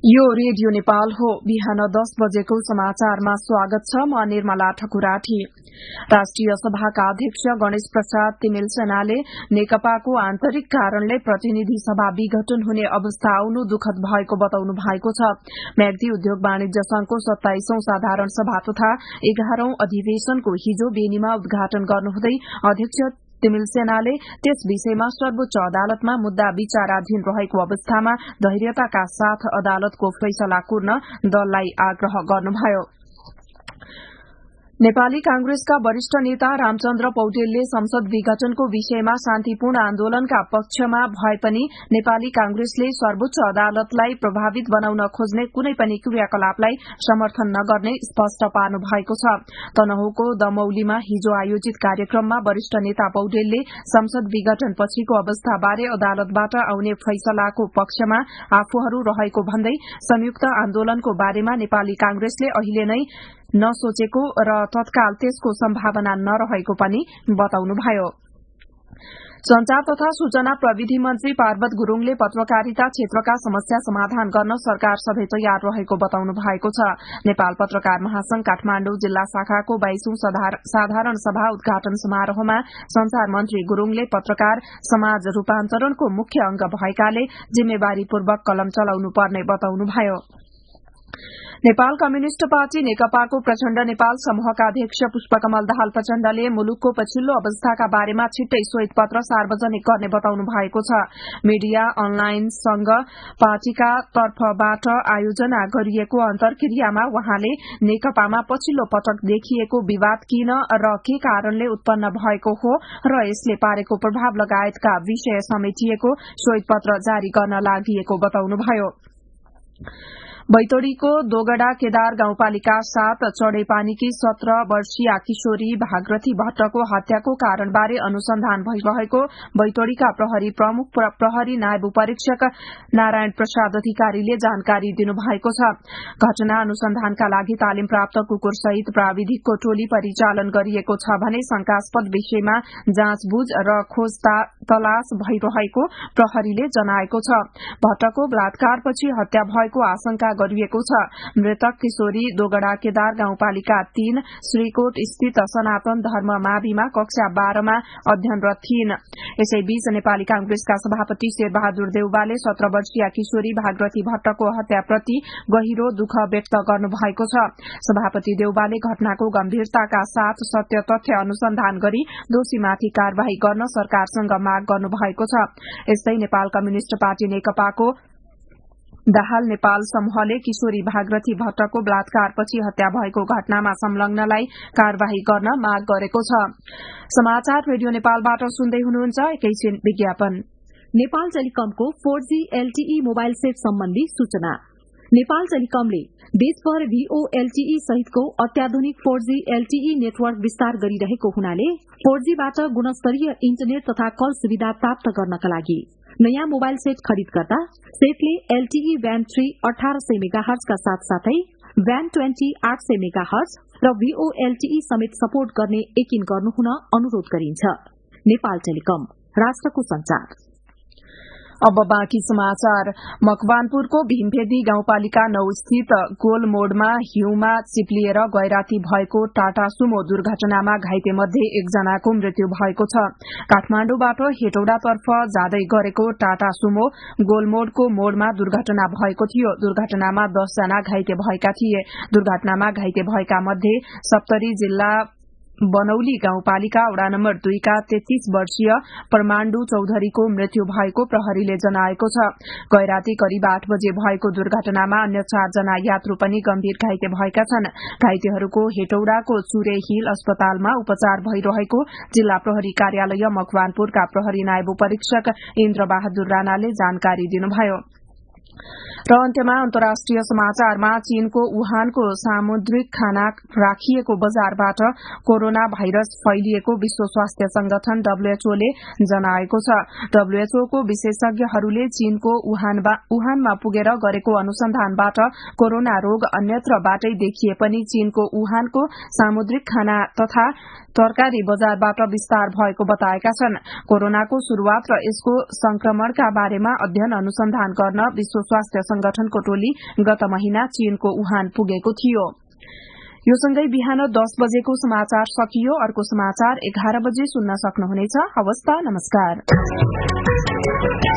यो रेडियो नेपाल हो। बिहान 10 बजेको समाचारमा स्वागत छ। म निर्मला ठकुराठी। राष्ट्रिय सभाका अध्यक्ष गणेश प्रसाद तिमिल सेनाले नेकपाको आन्तरिक कारणले प्रतिनिधि सभा विघटन हुने अवस्था आउनु दुखद भएको बताउनु भएको छ। म्याग्दी उद्योग वाणिज्य संघको 27औं साधारण सभा तथा 11औं अधिवेशनको हिजो बेनीमा उद्घाटन गर्नुहुँदै अध्यक्ष तिमिल सेनाले त्यस विषयमा सर्वोच्च अदालतमा मुद्दा विचाराधीन रहेको अवस्थामा धैर्यताका साथ अदालतको फैसला कुर्न दललाई आग्रह गर्नुभयो। नेपाली कांग्रेसका वरिष्ठ नेता रामचन्द्र पौडेलले संसद विघटनको विषयमा शान्तिपूर्ण आन्दोलनका पक्षमा भए पनि नेपाली कांग्रेसले सर्वोच्च अदालतलाई प्रभावित बनाउन खोज्ने कुनै पनि क्रियाकलापलाई समर्थन नगर्ने स्पष्ट पार्नु भएको छ। तनहुँको दमौलीमा हिजो आयोजित कार्यक्रममा वरिष्ठ नेता पौडेलले संसद विघटन पछिको अवस्थाबारे अदालतबाट आउने फैसलाको पक्षमा आफूहरू रहेको भन्दै संयुक्त आन्दोलनको बारेमा नेपाली कांग्रेसले अहिले नै नसोचेको र तत्काल त्यसको सम्भावना नरहेको पनि बताउनुभयो। संचार तथा सूचना प्रविधि मन्त्री पार्वत गुरूङले पत्रकारिता क्षेत्रका समस्या समाधान गर्न सरकार सधैँ तयार रहेको बताउनु भएको छ। नेपाल पत्रकार महासंघ काठमाण्डु जिल्ला शाखाको 22औं साधारण सभा उद्घाटन समारोहमा संचार मन्त्री गुरूङले पत्रकार समाज रूपान्तरणको मुख्य अंग भएकाले जिम्मेवारीपूर्वक कलम चलाउनु पर्ने बताउनुभयो। नेपाल कम्युनिष्ट पार्टी नेकपाको प्रचण्ड नेपाल समूहका अध्यक्ष पुष्पकमल दाहाल प्रचण्डले मुलुकको पछिल्लो अवस्थाका बारेमा छिट्टै श्वेतपत्र सार्वजनिक गर्ने बताउनु भएको छ। मीडिया अनलाइनसँग पार्टीका तर्फबाट आयोजना गरिएको अन्तर्क्रियामा वहाँले नेकपामा पछिल्लो पटक देखिएको विवाद किन र के कारणले उत्पन्न भएको हो र यसले पारेको प्रभाव लगायतका विषय समेटिएको श्वेतपत्र जारी गर्न लागिएको बताउनुभयो। बैतडीको दोगडा केदार गाउँपालिका 7 चढेपानीकी 17 वर्षीय किशोरी भागरथी भट्टको हत्याको कारणबारे अनुसन्धान भइरहेको बैतडीका प्रहरी प्रमुख प्रहरी नायब परीक्षक नारायण प्रसाद अधिकारीले जानकारी दिनुभएको छ। घटना अनुसन्धानका लागि तालिम प्राप्त कुकुर सहित प्राविधिकको टोली परिचालन गरिएको छ भने शंकास्पद विषयमा जाँचबुझ र खोज तलास भइरहेको प्रहरीले जनाएको छ। भट्टको बलात्कारपछि हत्या भएको आशंका गरिएको छ। मृतक किशोरी दोगडा केदार गाउँपालिका 3 श्रीकोट स्थित सनातन धर्म माविमा कक्षा 12 मा अध्ययनरत थिइन्। यसैबीच नेपाली कांग्रेसका सभापति शेरबहादुर देउवाले 17 वर्षीय किशोरी भागरथी भट्टको हत्याप्रति गहिरो दुःख व्यक्त गर्नुभएको छ। सभापति देउवाले घटनाको गम्भीरताका साथ सत्य तथ्य अनुसन्धान गरी दोषीमाथि कार्यवाही गर्न सरकारसँग माग गर्नुभएको छ। यस्तै नेपाल कम्युनिष्ट पार्टी नेकपाको दाहाल नेपाल समूहले किशोरी भागरथी भट्टको बलात्कारपछि हत्या भएको घटनामा संलग्नलाई कार्यवाही गर्न माग गरेको छ। समाचार रेडियो नेपालबाट सुन्दै हुनुहुन्छ। एकैछिन विज्ञापन। नेपाल टेलिकमको 4G LTE मोबाइल सेट सम्बन्धी सूचना। नेपाल टेलिकमले देशभर VOLTE सहितको अत्याधुनिक 4G LTE नेटवर्क विस्तार गरिरहेको हुनाले 4Gबाट गुणस्तरीय इन्टरनेट तथा कल सुविधा प्राप्त गर्नका लागि नयाँ मोबाइल सेट खरिद गर्दा सेटले LTE ब्यान्ड 3 1800 मेगाहर्ज का साथसाथै ब्यान्ड 20 800 मेगाहर्ज र VOLTE समेत सपोर्ट गर्ने यकिन गर्नुहुन अनुरोध गरिन्छ। नेपाल टेलिकम, राष्ट्रको संचार। अब बाँकी समाचार। मकवानपुरको भीमभेदी गाउँपालिका 9 स्थित गोल मोडमा हिउँमा चिप्लिएर गैराती भएको टाटा सुमो दुर्घटनामा घाइते मध्ये एकजनाको मृत्यु भएको छ। काठमाण्डुबाट हेटौडातर्फ जाँदै गरेको टाटा सुमो गोलमोडको मोडमा दुर्घटना भएको थियो। दुर्घटनामा 10 जना घाइते भएका थिए। दुर्घटनामा घाइते भएका मध्ये सप्तरी जिल्ला बनौली गाउँपालिका वडा नम्बर 2 का 33 वर्षीय परमाण्डु चौधरीको मृत्यु भएको प्रहरीले जनाएको छ। गैराती करिब 8 बजे भएको दुर्घटनामा अन्य 4 जना यात्रु पनि गम्भीर घाइते भएका छन्। घाइतेहरूको हेटौडाको चुरे हिल अस्पतालमा उपचार भइरहेको जिल्ला प्रहरी कार्यालय मकवानपुरका प्रहरी नायब परीक्षक इन्द्र बहादुर राणाले जानकारी दिनुभयो। र अन्त्यमा अन्तर्राष्ट्रिय समाचारमा चीनको वुहानको सामुद्रिक खाना राखिएको बजारबाट कोरोना भाइरस फैलिएको विश्व स्वास्थ्य संगठन WHO ले जनाएको छ। WHO को विशेषज्ञहरूले चीनको वुहानमा पुगेर गरेको अनुसन्धानबाट कोरोना रोग अन्यत्रबाटै देखिए पनि चीनको वुहानको सामुद्रिक खाना तथा तरकारी बजारबाट विस्तार भएको बताएका छन्। कोरोनाको शुरूआत र यसको संक्रमणका बारेमा अध्ययन अनुसन्धान गर्न विश्व स्वास्थ्य संगठनको टोली गत महिना चीनको वुहान पुगेको थियो। यो सँगै बिहान 10 बजेको समाचार सकियो। अर्को समाचार 11 बजे सुन्न सक्नुहुनेछ। हवस् त, नमस्कार।